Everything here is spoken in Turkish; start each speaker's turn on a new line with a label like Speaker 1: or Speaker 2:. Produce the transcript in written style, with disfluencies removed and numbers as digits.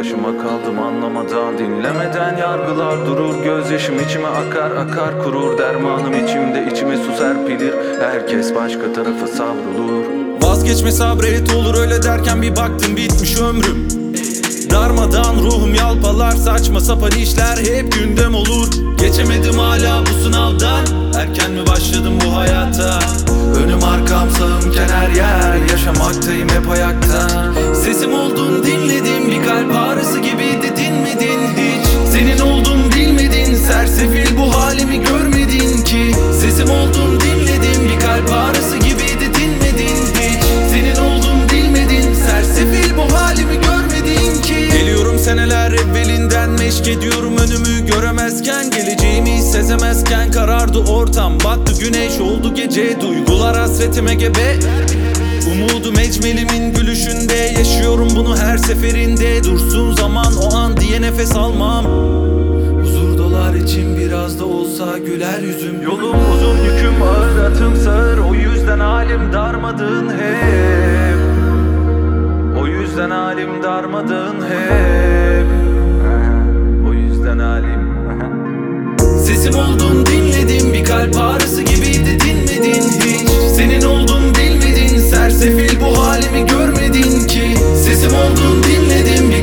Speaker 1: başıma kaldım anlamadan, dinlemeden yargılar durur. Gözyaşım içime akar akar kurur, dermanım içimde içime su serpilir. Herkes başka tarafa savrulur. Vazgeçme sabret olur öyle derken bir baktım bitmiş ömrüm. Darmadan ruhum yalpalar, saçma sapan işler hep gündem olur. Geçemedim hala bu sınavdan, erken mi başladım bu hayata? Önüm arkam sağımken her yer, yaşamaktayım hep ayakta. Sesim oldun dinledim, bir kalp ağrısı gibiydi dinmedin hiç. Senin oldum bilmedin, sersefil bu halimi görmedin ki. Sesim oldun dinledim, bir kalp ağrısı gibiydi dinmedin hiç. Senin oldum bilmedin, sersefil bu halimi görmedin ki. Geliyorum seneler evvelinden, meşk ediyorum önümü göremezken. Geleceğimi sezemezken karardı ortam, battı güneş oldu gece. Duygular hasretime gebe, umudum ecmelimin gülüşünde. Yaşıyorum bunu her seferinde, dursun zaman o an diye nefes almam. Huzur dolar içim biraz da olsa güler yüzüm. Yolum uzun yüküm ağır atım sağır, o yüzden halim darmadağın hep. O yüzden halim darmadağın hep. O yüzden halim. Sesim oldun dinledim, bir kalp ağrısı gibiydi dinmedin hiç. Senin oldun bilmedin, sersefil bu halimi görmedin ki. Sesim oldun dinledim, bir